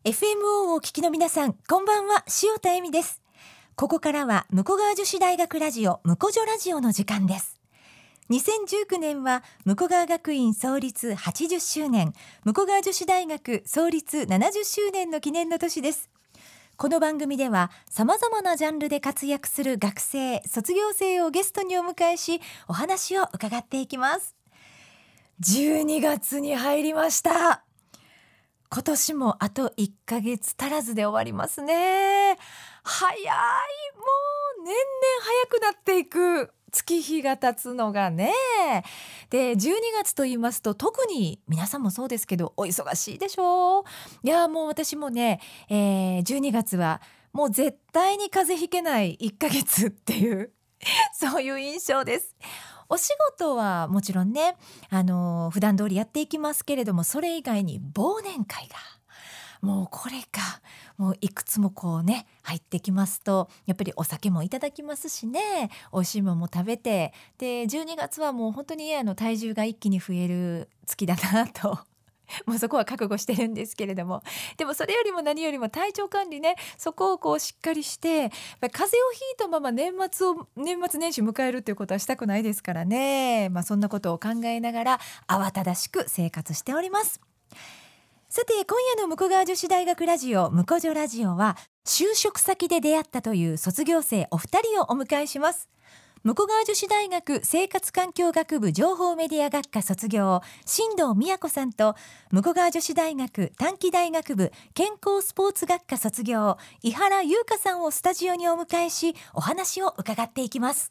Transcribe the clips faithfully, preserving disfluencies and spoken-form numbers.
エフエムオー をお聞きの皆さん、こんばんは。塩田恵美です。ここからは武庫川女子大学ラジオ武庫女ラジオの時間です。にせんじゅうきゅうねんは武庫川学院創立はちじゅっしゅうねん、武庫川女子大学創立ななじゅっしゅうねんの記念の年です。この番組では様々なジャンルで活躍する学生、卒業生をゲストにお迎えし、お話を伺っていきます。じゅうにがつに入りました。今年もあといっかげつ足らずで終わりますね。早い、もう年々早くなっていく。月日が経つのがね。で、じゅうにがつと言いますと、特に皆さんもそうですけど、お忙しいでしょう。いや、もう私もね、えー、じゅうにがつはもう絶対に風邪ひけないいっかげつっていうそういう印象です。お仕事はもちろんね、あの普段通りやっていきますけれども、それ以外に忘年会がもうこれか、もういくつもこうね入ってきますと、やっぱりお酒もいただきますしね、おいしいものも食べて、でじゅうにがつはもう本当にあの体重が一気に増える月だなともうそこは覚悟してるんですけれども、でもそれよりも何よりも体調管理ね、そこをこうしっかりして、やっぱり風邪をひいたまま年末を年末年始迎えるっていうことはしたくないですからね。まあそんなことを考えながら慌ただしく生活しております。さて、今夜の武庫川女子大学ラジオ武庫女ラジオは、就職先で出会ったという卒業生お二人をお迎えします。武庫川女子大学生活環境学部情報メディア学科卒業、新藤美也子さんと、武庫川女子大学短期大学部健康スポーツ学科卒業、井原優香さんをスタジオにお迎えし、お話を伺っていきます。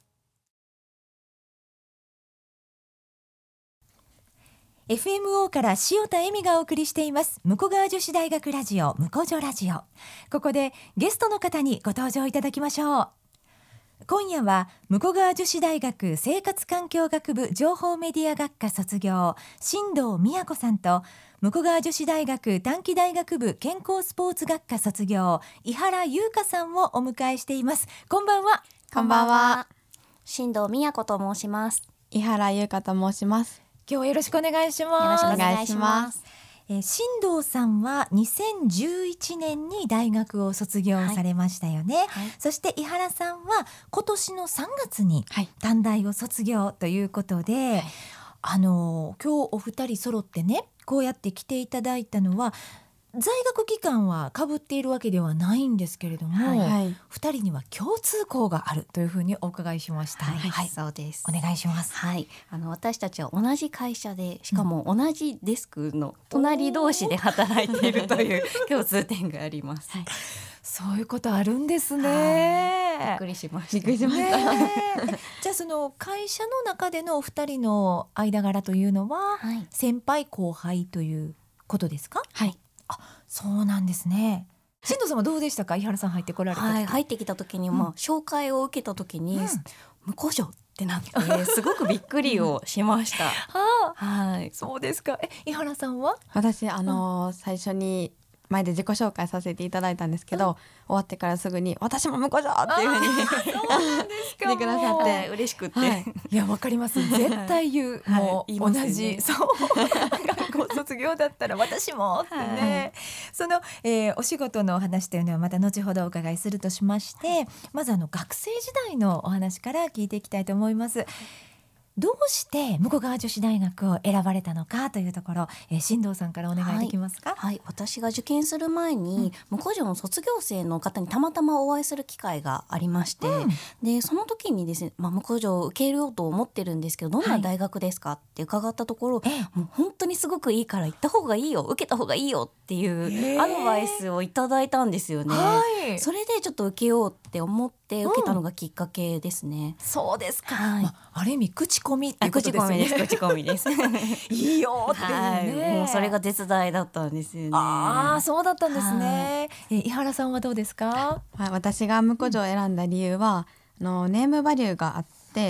エフエムオー から塩田恵美がお送りしています武庫川女子大学ラジオ武庫女ラジオ。ここでゲストの方にご登場いただきましょう。今夜は武庫川女子大学生活環境学部情報メディア学科卒業、新藤美也子さんと、武庫川女子大学短期大学部健康スポーツ学科卒業、井原優香さんをお迎えしています。こんばんは。 こんばんは。 新藤美也子と申します。 井原優香と申します。 今日はよろしくお願いします。 よろしくお願いします。 えー、新藤さんはにせんじゅういちねんに大学を卒業されましたよね、はいはい、そして井原さんは今年のさんがつに短大を卒業ということで、はい、あのー、今日お二人揃ってね、こうやって来ていただいたのは、在学期間は被っているわけではないんですけれども、はいはい、ふたりには共通項があるというふうにお伺いしました。 はい、はい、そうです。 お願いします。 はい、あの私たちは同じ会社で、しかも同じデスクの隣同士で働いているという共通点があります。はい、 そういうことあるんですね。 びっくりしました。 びっくりしました。 じゃあその会社の中でのお二人の間柄というのは、はい、先輩後輩ということですか？ はい。 あ、そうなんですね。新藤さんはどうでしたか？井原さん入ってこられた時、 はい、入ってきた時に、まあうん、紹介を受けた時に、うん、無故障ってなってすごくびっくりをしました。 はあ、はい、そうですか。え、井原さんは？ 私あのーうん、最初に前で自己紹介させていただいたんですけど、うん、終わってからすぐに私も無故障っていうふうに言ってくださって、 嬉しくって、 はい、 いや、わかります。絶対言う、はい、もう、はい、同じ、ね、そう学校卒業だったら私もってね、はい、その、えー、お仕事のお話というのはまた後ほどお伺いするとしまして、まずあの学生時代のお話から聞いていきたいと思います。どうして武庫川女子大学を選ばれたのかというところ、えー、新藤さんからお願いできますか？ はい、はい、私が受験する前に、うん、武庫女の卒業生の方にたまたまお会いする機会がありまして、うん、でその時にですね、まあ、武庫女を受け入れようと思ってるんですけど、どんな大学ですかって伺ったところ、はい、もう本当にすごくいいから行った方がいいよ、受けた方がいいよっていうアドバイスをいただいたんですよね、はい、それでちょっと受けようって思って受けたのがきっかけですね、 うん、そうですか、 はい、 まあ、ある意味口コミっていうことですよね。 口コミです口コミですいいよっていうね、 はい、もうそれが絶大だったんですよね。 ああ、そうだったんですね。え、井原さんはどうですか？ はい、私が武庫女を選んだ理由は、うん、あのネームバリューがあって、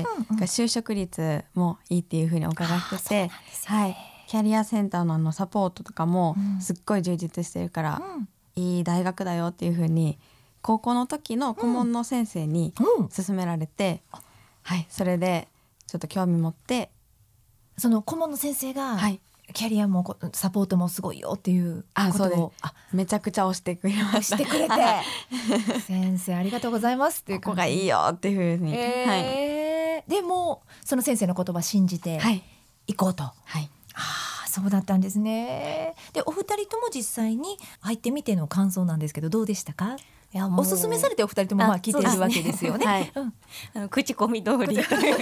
うんうん、就職率もいいっていうふうにお伺いしてて、はい、キャリアセンターのあのサポートとかもすっごい充実してるから、うん、いい大学だよっていうふうに高校の時の顧問の先生に勧められて、うんうん、はい、それでちょっと興味持って、 その顧問の先生が、 はい、 キャリアもこサポートもすごいよっていうあことをそうですあめちゃくちゃ押してくれましたしてくれて先生ありがとうございますっていうここがいいよっていうふうに、 えー、はい、でもその先生の言葉信じていこうと、 はいはい、 あそうだったんですね。でお二人とも実際に入ってみての感想なんですけどどうでしたか？いやおすすめされてお二人ともまあ聞いているわけですよね。はい、うん、 あの口コミ通り口コミ通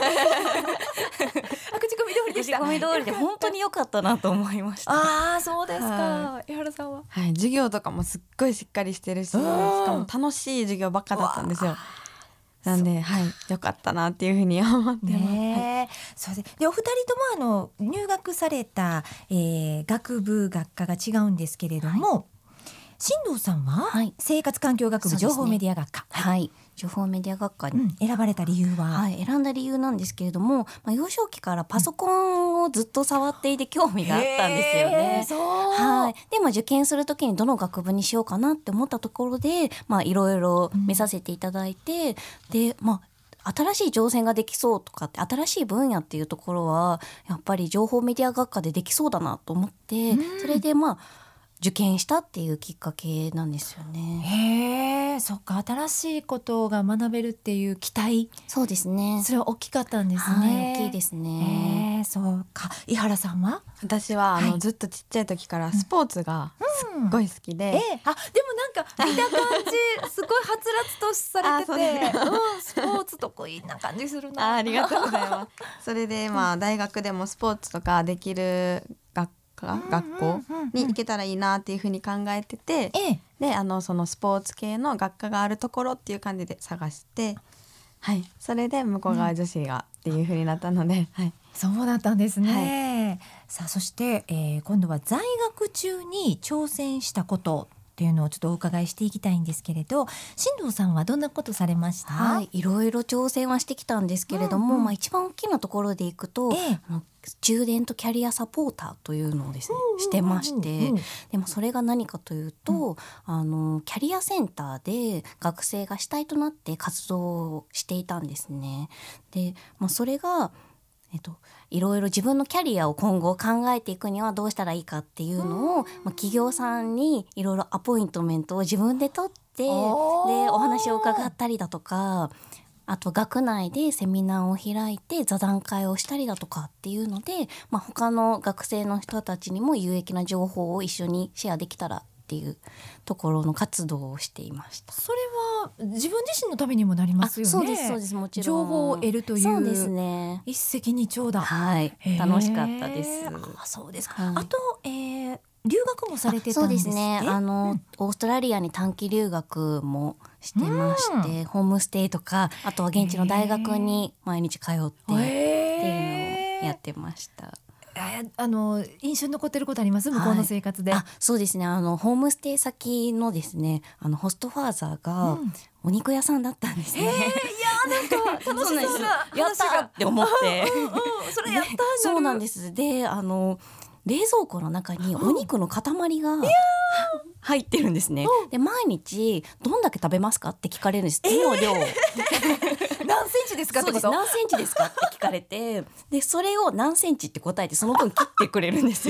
りでした口コミ通りで本当に良かったなと思いました。 ああそうですか、はい、江原さんは、 はい、授業とかもすっごいしっかりしてるし、しかも楽しい授業ばっかだったんですよ。なんで、はい、良かったなっていうふうに思ってます。ね、 はい、そうで、でお二人ともあの入学された、えー、学部学科が違うんですけれども、はい、新藤さんは、はい、生活環境学部情報メディア学科、 ね、はい、情報メディア学科に、 うん、選ばれた理由は、 はい、選んだ理由なんですけれども、まあ、幼少期からパソコンをずっと触っていて興味があったんですよね。はい、でも受験するときにどの学部にしようかなって思ったところで、まあ、いろいろ見させていただいて、うん、で、まあ新しい挑戦ができそうとかって新しい分野っていうところはやっぱり情報メディア学科でできそうだなと思って、うん、それでまあ受験したっていうきっかけなんですよね。 へえ、そっか、新しいことが学べるっていう期待、 そうですね、 それは大きかったんですね。 はい、大きいですね。 へえ、そうか。井原さんは？ 私はあの、はい、ずっとちっちゃい時からスポーツがすっごい好きで、うんうん、 えー、あでもなんか見た感じすごいはつらつとされてて、うん、スポーツ得意な感じするな。 あ、ありがとうございますそれでまあ大学でもスポーツとかできる学学校に行けたらいいなっていうふうに考えてて、ええ、であのそのスポーツ系の学科があるところっていう感じで探して、はい、それで向川女子がっていうふうになったので、うん、はい、 そうだったんですね。はい、さあそして、えー、今度は在学中に挑戦したことっていうのをちょっとお伺いしていきたいんですけれど、新藤さんはどんなことされました？ はい、いろいろ挑戦はしてきたんですけれども、うんうん、まあ、一番大きなところでいくと、ええ、あのスチューデントキャリアサポーターというのをですね、うんうんうんうん、してまして、でもそれが何かというと、うん、あのキャリアセンターで学生が主体となって活動をしていたんですね。で、まあ、それがえっと、いろいろ自分のキャリアを今後考えていくにはどうしたらいいかっていうのを、まあ、企業さんにいろいろアポイントメントを自分で取ってでお話を伺ったりだとか、あと学内でセミナーを開いて座談会をしたりだとかっていうので、まあ、他の学生の人たちにも有益な情報を一緒にシェアできたらっていうところの活動をしていました。 それは自分自身のためにもなりますよね。 そうですそうです、もちろん情報を得るという、 そうですね、 一石二鳥だ。 はい、楽しかったです。 あ、そうですか。はい、あと、えー、留学もされてたんですって？ そうですね、あの、うん、オーストラリアに短期留学もしてまして、うん、ホームステイとか、あとは現地の大学に毎日通ってっていうのをやってました。 あの印象に残ってることあります？向こうの生活で。 はい、あ、そうですね、あのホームステイ先のですね、あのホストファーザーがお肉屋さんだったんですね。うん、えー、いやなんか楽しそうな話がやったって思ってうん、うん、それやったんじゃない？ そうなんです。で、あの冷蔵庫の中にお肉の塊が入ってるんですね。で、毎日どんだけ食べますかって聞かれるんです。次の量、えー、 何センチですかってこと？ 何センチですかって聞かれて、でそれを何センチって答えてその分切ってくれるんですよ。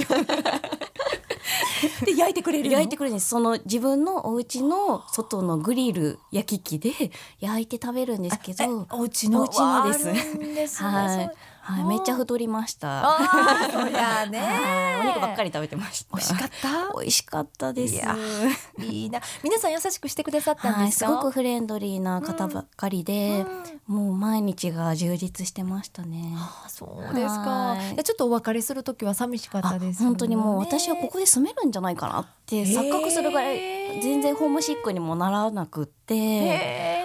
で焼いてくれるの？ 焼いてくれるんです。その自分のお家の外のグリル焼き器で焼いて食べるんですけど、 お家のお家のです。 ですね、 はい、はい、めっちゃ太りました。 あそりゃね、 お肉ばっかり食べてました。 美味しかった？ 美味しかったです。いやいいな。皆さん優しくしてくださったんですか？ はい、すごくフレンドリーな方ばっかりで、うん、もう毎日が充実してましたね。 あ、そうですか。ちょっとお別れする時は寂しかったですよね。 本当にもう私はここで住めるんじゃないかなって錯覚するぐらい全然ホームシックにもならなくって、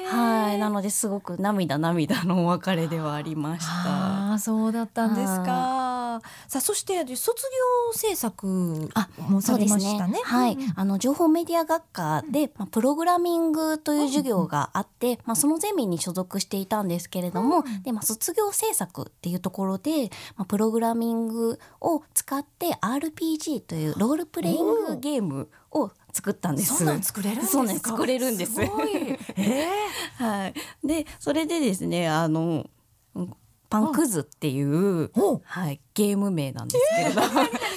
はい、なのですごく涙涙のお別れではありました。 あ、そうだったんですか。さあ、そして卒業制作もされましたね。 はい、うん、あの情報メディア学科で、まあ、プログラミングという授業があって、まあ、そのゼミに所属していたんですけれども、うん、でまあ、卒業制作っていうところで、まあ、プログラミングを使って アールピージー というロールプレイングゲームを作ったんです。 そんなん作れるんですか？ そうなんです、作れるんです。 すごい、えーはい、でそれでですね、あのパンクズっていう、はい、ゲーム名なんですけれど、えー、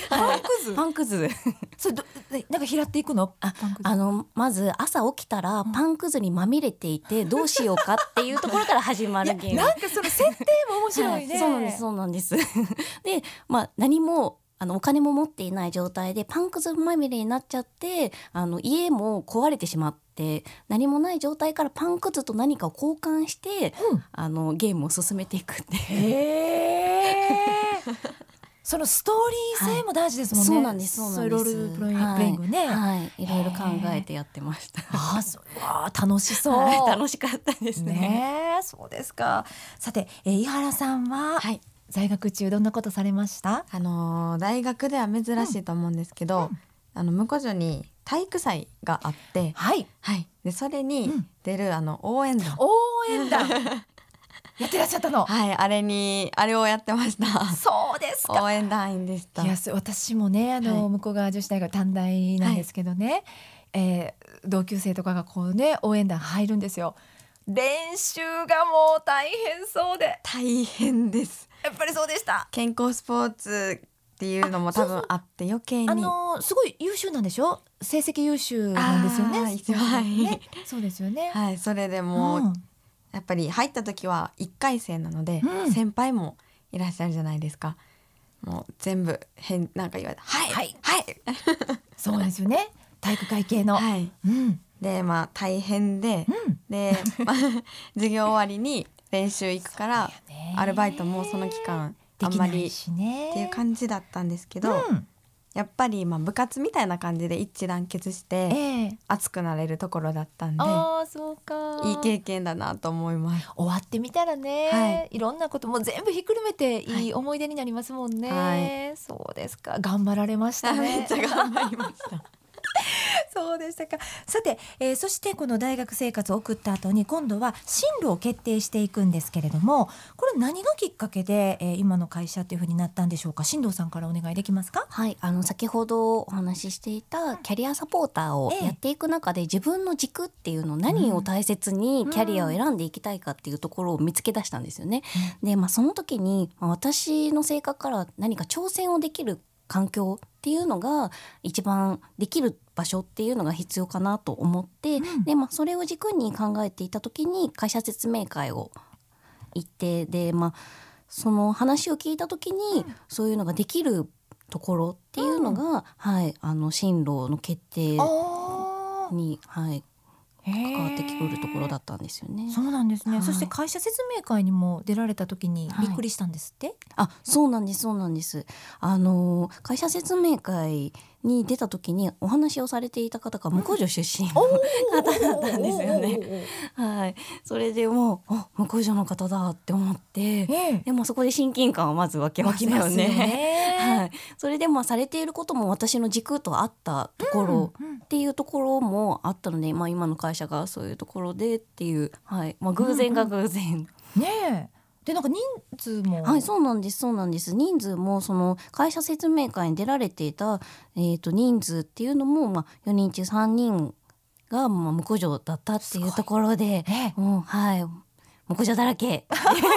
パンくずパンくずそれどなんか拾っていくの？ あパンくずあのまず朝起きたらパンくずにまみれていてどうしようかっていうところから始まるゲーム。 なんかその設定も面白いね、 はい、そうなんですそうなんですで、まあ、何もあのお金も持っていない状態でパンくずまみれになっちゃってあの家も壊れてしまって何もない状態からパンくずと何かを交換して、うん、あのゲームを進めていくってへーそのストーリー性も大事ですもんね、はい、 そうなんですそうなんです。 そういうロールプレイングね、 はいはい、いろいろ考えてやってました。 あそれは楽しそう、 はい、楽しかったですね。 ねそうですか。さて、えー、井原さんは、はい、在学中どんなことされました？ あのー、大学では珍しいと思うんですけど、うんうん、あの向女に体育祭があって、 はいはい、でそれに出る、うん、あの応援団応援団やってらっしゃったの？ はい、あれにあれをやってました。 そうですか。 応援団員でした。 いや私もねあの、はい、向こう側女子大学短大なんですけどね、はいえー、同級生とかがこうね応援団入るんですよ。練習がもう大変そうで大変です。 やっぱりそうでした。 健康スポーツっていうのも多分あって余計にあのすごい優秀なんでしょ？成績優秀なんですよね。 はい、 ねそうですよね。 はい、それでもう、うんやっぱり入った時はいっかい生なので、うん、先輩もいらっしゃるじゃないですか。もう全部変なんか言われてはいはいはいそうですよね体育会系の、 はいうん、 でまあ大変で、うん、で、まあ、授業終わりに練習行くからアルバイトもその期間あんまりっていう感じだったんですけど、うん、やっぱりまあ部活みたいな感じで一致団結して熱くなれるところだったんで、 あそうかいい経験だなと思います。 終わってみたらね、はい、いろんなことも全部ひっくるめていい思い出になりますもんね、はい、そうですか。頑張られましたね。 めっちゃ頑張りましたそうでしたか。さて、えー、そしてこの大学生活を送った後に今度は進路を決定していくんですけれども、これ何がきっかけで、えー、今の会社っていう風になったんでしょうか。進藤さんからお願いできますか。 はい、あの先ほどお話ししていたキャリアサポーターをやっていく中で、ええ、自分の軸っていうの何を大切にキャリアを選んでいきたいかっていうところを見つけ出したんですよね、うん、で、まあ、その時に、まあ、私の性格から何か挑戦をできる環境っていうのが一番できる場所っていうのが必要かなと思って、うん、で、まあ、それを軸に考えていた時に会社説明会を行ってで、まあ、その話を聞いた時に、うん、そういうのができるところっていうのが、うんはい、あの進路の決定に、はい、関わってくるところだったんですよね。 そうなんですね、 はい、 そして会社説明会にも出られた時にびっくりしたんですって、はい、 あ、そうなんですそうなんですあの会社説明会に出た時にお話をされていた方が向女出身の方だったんですよね、はい、それでもうあ向女の方だって思って、ええ、でもそこで親近感はまず湧きましたよね、はい、それでまあされていることも私の軸と合ったところっていうところもあったので、まあ、今の会社がそういうところでっていう、はいまあ、偶然が偶然、 うんうん、ねえでなんか人数もはいそうなんですそうなんです人数もその会社説明会に出られていた、えー、と人数っていうのも、まあ、よにん中さんにんが、まあ、向女だったっていうところで、うんはい、向女だらけ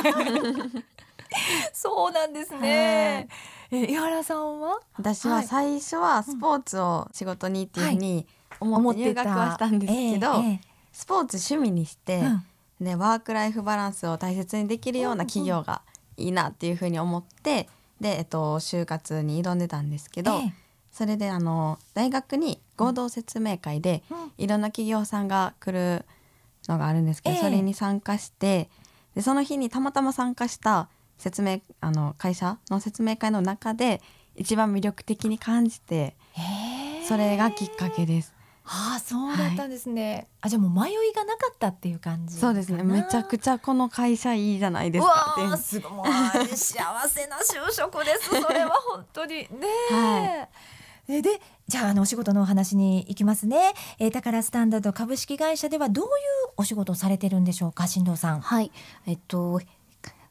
そうなんですね、え井原さんは私は最初はスポーツを仕事にっていうふうに思って入学はしたんですけど、はいえーえー、スポーツ趣味にして、うんでワークライフバランスを大切にできるような企業がいいなっていうふうに思ってで、えっと、就活に挑んでたんですけど、ええ、それであの大学に合同説明会で、うん、いろんな企業さんが来るのがあるんですけど、ええ、それに参加してでその日にたまたま参加した説明あの会社の説明会の中で一番魅力的に感じて、えそれがきっかけです。 ああそうだったんですね、はい、あじゃあもう迷いがなかったっていう感じそうですねめちゃくちゃこの会社いいじゃないですかってうわすごい幸せな就職ですそれは本当にね、はい、でじゃあ、あのお仕事のお話に行きますね、えー、タカラスタンダード株式会社ではどういうお仕事をされてるんでしょうか進藤さん。 はいえっと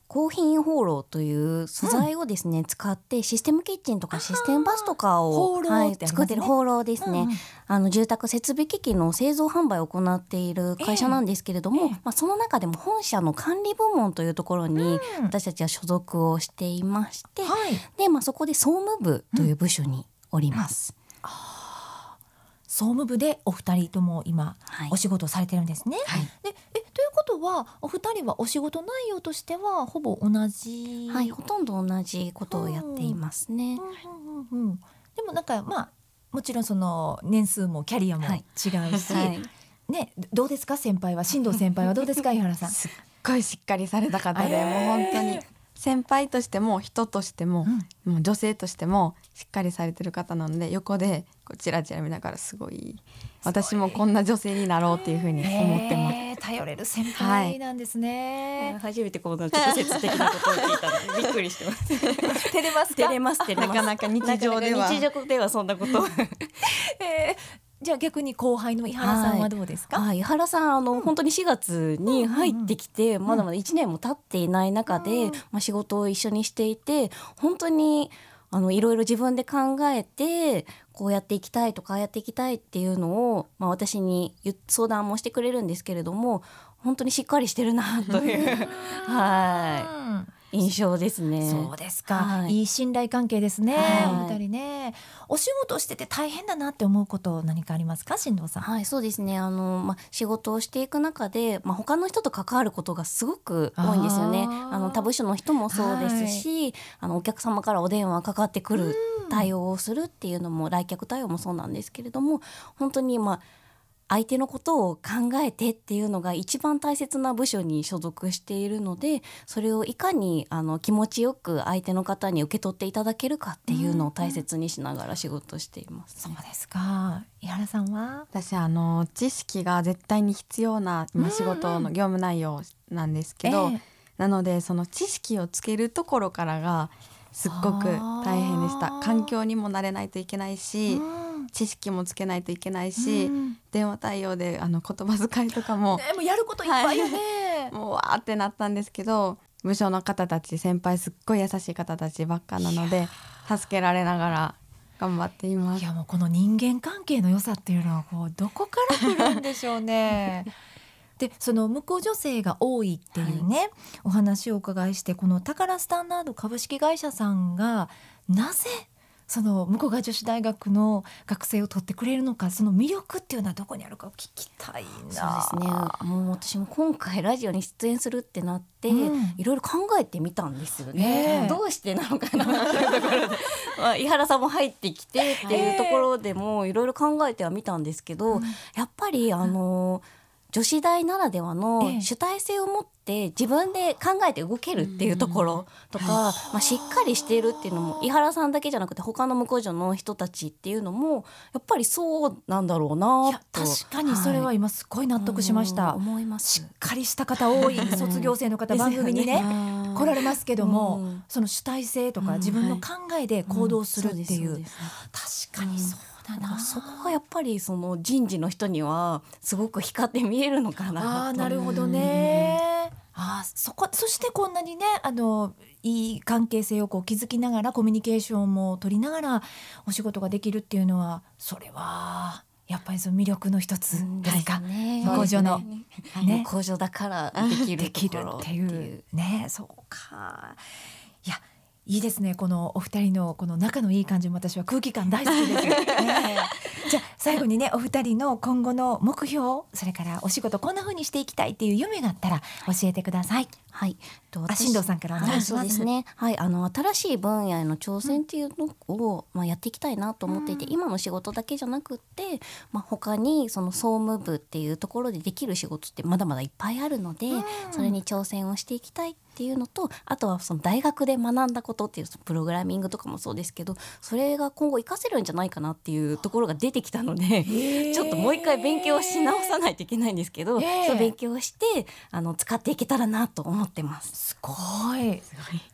高品ホーローという素材をですね、うん、使ってシステムキッチンとかシステムバスとかを、ね、はい、作ってるホーローですね、うんうん、あの住宅設備機器の製造販売を行っている会社なんですけれども、えーえーまあ、その中でも本社の管理部門というところに私たちは所属をしていまして、うん、で、まあ、そこで総務部という部署におります、うん、 あ、総務部でお二人とも今お仕事をされてるんですね、はい、でえということはお二人はお仕事内容としてはほぼ同じ、 はい、ほとんど同じことをやっていますね、 うんうんうんうん、でもなんかまあもちろんその年数もキャリアも違うし、はいはいね、どうですか先輩は進藤先輩はどうですか井原さん。 すっごいしっかりされた方で、えー、もう本当に先輩としても人としても、うん、もう女性としてもしっかりされてる方なので横でこうチラチラ見ながらすごい私もこんな女性になろうっていうふうに思ってます、 えー、頼れる先輩なんですね、 はい、初めてこんな直接的なことを聞いたのでびっくりしてます照れますか？ 照れます照れます。 なかなか日常では日常ではそんなことえーじゃあ逆に後輩の井原さんはどうですか？ はい、井原さんあの、うん、本当にしがつに入ってきて、うんうん、まだまだいちねんも経っていない中で、うんまあ、仕事を一緒にしていて本当にあのいろいろ自分で考えてこうやっていきたいとかああやっていきたいっていうのを、まあ、私に相談もしてくれるんですけれども本当にしっかりしてるなというはい印象ですね。 そうですか、はい、いい信頼関係ですね、はい、お二人ね。お仕事してて大変だなって思うこと何かありますか進藤さん？ はい、そうですねあの、まあ、仕事をしていく中で、まあ、他の人と関わることがすごく多いんですよね。あの他部署の人もそうですし、はい、あのお客様からお電話かかってくる対応をするっていうのも来客対応もそうなんですけれども本当にまあ相手のことを考えてっていうのが一番大切な部署に所属しているのでそれをいかにあの気持ちよく相手の方に受け取っていただけるかっていうのを大切にしながら仕事しています、 ね、そうですか。井原さんは？ 私あの知識が絶対に必要な今仕事の業務内容なんですけど、うんうんえー、なのでその知識をつけるところからがすっごく大変でした。環境にも慣れないといけないし、うん知識もつけないといけないし、うん、電話対応であの言葉遣いとかも、 ね、もうやることいっぱいよね、 はい、もうわーってなったんですけど部署の方たち先輩すっごい優しい方たちばっかなので助けられながら頑張っています。 いやもうこの人間関係の良さっていうのはこうどこから来るんでしょうねでその向こう女性が多いっていうね、はい、お話をお伺いしてこのタカラスタンダード株式会社さんがなぜその向こう側女子大学の学生を取ってくれるのかその魅力っていうのはどこにあるか聞きたいな。 そうですねもう私も今回ラジオに出演するってなって、うん、いろいろ考えてみたんですよね、えー、どうしてなのかなというところでまあ、井原さんも入ってきてっていうところでもいろいろ考えてはみたんですけど、うん、やっぱりあの、うん女子大ならではの主体性を持って自分で考えて動けるっていうところとか、まあ、しっかりしているっていうのも井原さんだけじゃなくて他の向こう女の人たちっていうのもやっぱりそうなんだろうなと。いや確かにそれは今すごい納得しました、はい、 思います。 しっかりした方多い卒業生の方番組にね来られますけどもその主体性とか自分の考えで行動するっていう、うんはい、確かにそうだからそこがやっぱりその人事の人にはすごく光って見えるのかな。 あなるほどね。あそこそしてこんなにねあのいい関係性をこう築きながらコミュニケーションも取りながらお仕事ができるっていうのはそれはやっぱりその魅力の一つですか、 ね、 向上の、 ねね、向上だからできるできるっていうねそうかいやいいですねこのお二人のこの仲のいい感じも私は空気感大好きです、ね、じゃあ最後にねお二人の今後の目標それからお仕事こんな風にしていきたいっていう夢があったら教えてください。 はい、 あ進藤さんからお願いします。 はい、そうですね。はい、あの新しい分野への挑戦っていうのを、まあ、やっていきたいなと思っていて、うん、今の仕事だけじゃなくって、まあ、他にその総務部っていうところでできる仕事ってまだまだいっぱいあるので、うん、それに挑戦をしていきたいっていうのとあとはその大学で学んだことっていうプログラミングとかもそうですけどそれが今後活かせるんじゃないかなっていうところが出てきたのでちょっともう一回勉強し直さないといけないんですけどそう勉強してあの使っていけたらなと思ってます。 すごい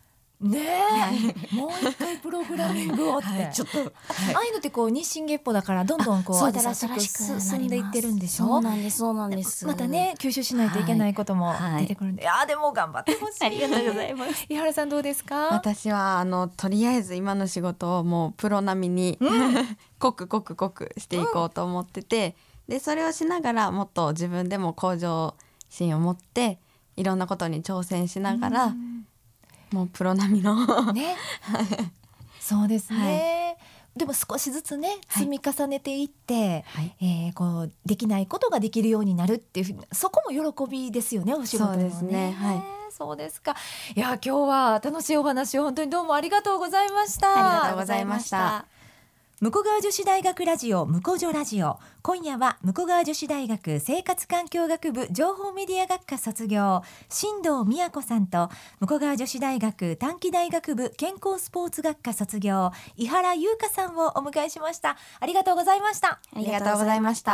ねえ、もう一回プログラミングをって、はい、ちょっと、はい、ああいうのってこう日進月歩だからどんどんこう新しく進んでいってるんでしょ。 そうなんですそうなんです。 またね吸収しないといけないことも出てくるんで、はいはい、いやでも頑張ってほしい。 ありがとうございます。 井原さんどうですか？ 私はあのとりあえず今の仕事をもうプロ並みに、うん、濃く濃く濃くしていこうと思ってて、うん、でそれをしながらもっと自分でも向上心を持っていろんなことに挑戦しながら、うん、もうプロ並みのねそうですね、はい、でも少しずつね積み重ねていって、はい、えー、こうできないことができるようになるっていう、そこも喜びですよね、お仕事のね。 そうですね、はい、 そうですか。いや今日は楽しいお話を本当にどうもありがとうございました。 ありがとうございました。 武庫川女子大学ラジオ武庫女ラジオ、今夜は武庫川女子大学生活環境学部情報メディア学科卒業新藤美也子さんと、武庫川女子大学短期大学部健康スポーツ学科卒業井原優香さんをお迎えしました。ありがとうございました。 ありがとうございました。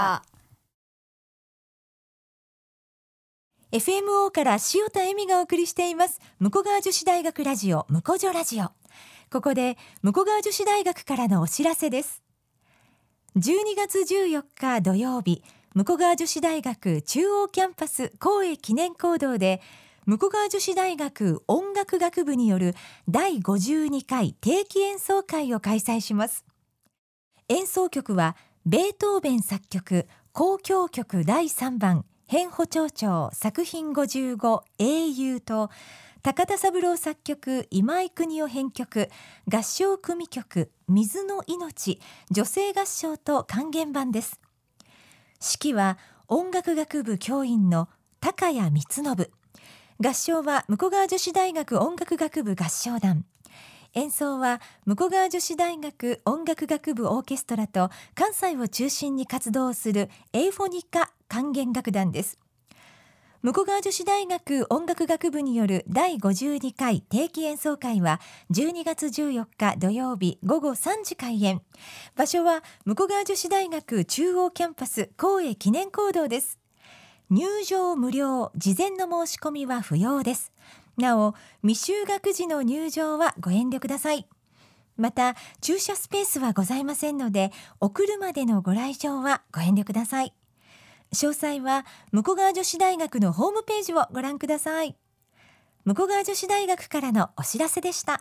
エフエムオー から塩田恵美がお送りしています武庫川女子大学ラジオ武庫女ラジオ。ここで武庫川女子大学からのお知らせです。じゅうにがつじゅうよっか土曜日、武庫川女子大学中央キャンパス光栄記念講堂で武庫川女子大学音楽学部によるだいごじゅうにかい定期演奏会を開催します。演奏曲はベートーベン作曲交響曲だいさんばん変歩長調作品ごじゅうご英雄と、高田三郎作曲今井邦夫編曲合唱組曲水の命女性合唱と管弦版です。指揮は音楽学部教員の高谷光信。合唱は武庫川女子大学音楽学部合唱団。演奏は武庫川女子大学音楽学部オーケストラと関西を中心に活動するエイフォニカ管弦楽団です。武庫川女子大学音楽学部によるだいごじゅうにかい定期演奏会はじゅうにがつじゅうよっか土曜日ごごさんじ開演。場所は武庫川女子大学中央キャンパス光栄記念講堂です。入場無料、事前の申し込みは不要です。なお未就学時の入場はご遠慮ください。また駐車スペースはございませんので、お車でのご来場はご遠慮ください。詳細は武庫川女子大学のホームページをご覧ください。武庫川女子大学からのお知らせでした。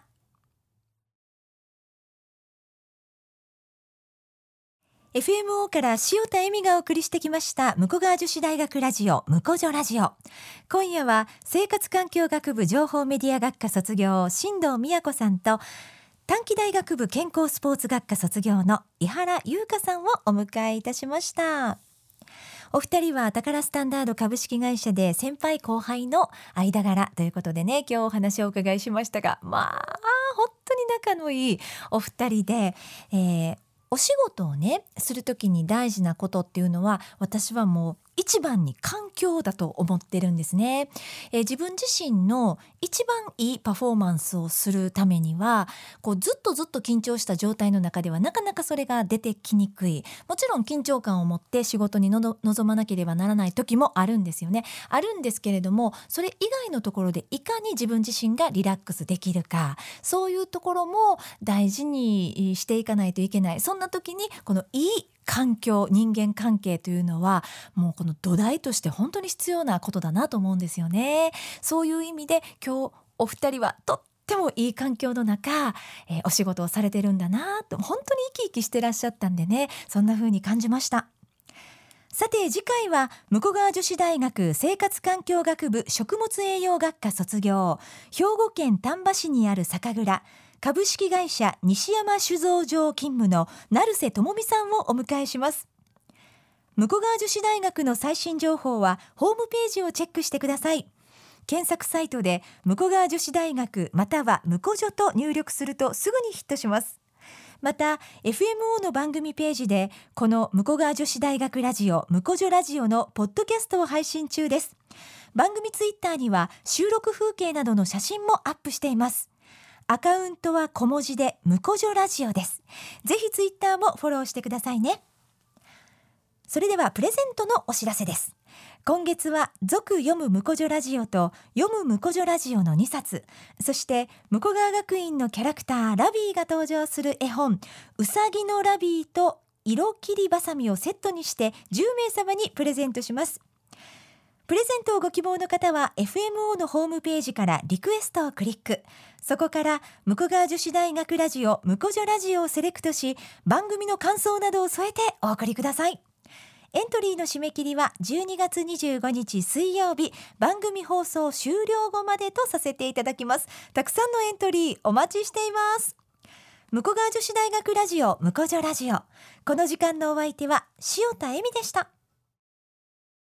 エフエムオー から塩田恵美がお送りしてきました武庫川女子大学ラジオ武庫女ラジオ。今夜は生活環境学部情報メディア学科卒業新藤美也子さんと、短期大学部健康スポーツ学科卒業の井原優香さんをお迎えいたしました。お二人は宝スタンダード株式会社で先輩後輩の間柄ということでね、今日お話をお伺いしましたが、まあ本当に仲のいいお二人で、えー、お仕事をねするときに大事なことっていうのは、私はもう一番に環境だと思ってるんですね。えー、自分自身の一番いいパフォーマンスをするためには、こうずっとずっと緊張した状態の中ではなかなかそれが出てきにくい。もちろん緊張感を持って仕事にのど臨まなければならない時もあるんですよね。あるんですけれども、それ以外のところでいかに自分自身がリラックスできるか、そういうところも大事にしていかないといけない。そんな時にこのいい環境、人間関係というのはもうこの土台として本当に必要なことだなと思うんですよね。そういう意味で今日お二人はとってもいい環境の中、えー、お仕事をされてるんだなと、本当に生き生きしてらっしゃったんでね、そんな風に感じました。さて次回は武庫川女子大学生活環境学部食物栄養学科卒業、兵庫県丹波市にある酒蔵株式会社西山酒造場勤務の成瀬智美さんをお迎えします。武庫川女子大学の最新情報はホームページをチェックしてください。検索サイトで武庫川女子大学または武庫女と入力するとすぐにヒットします。また エフエムオー の番組ページでこの武庫川女子大学ラジオ武庫女ラジオのポッドキャストを配信中です。番組ツイッターには収録風景などの写真もアップしています。アカウントは小文字で武庫女ラジオです。ぜひツイッターもフォローしてくださいね。それではプレゼントのお知らせです。 今月は続読む婿女ラジオと読む婿女ラジオのにさつ、そして向川学院のキャラクターラビーが登場する絵本うさぎのラビーと色切りばさみをセットにしてじゅうめいさまにプレゼントします。プレゼントをご希望の方は エフエムオー のホームページからリクエストをクリック、そこから向川女子大学ラジオ婿女ラジオをセレクトし、番組の感想などを添えてお送りください。エントリーの締め切りはじゅうにがつにじゅうごにち水曜日、番組放送終了後までとさせていただきます。たくさんのエントリーお待ちしています。向川女子大学ラジオ婿女ラジオ、この時間のお相手は塩田恵美でした。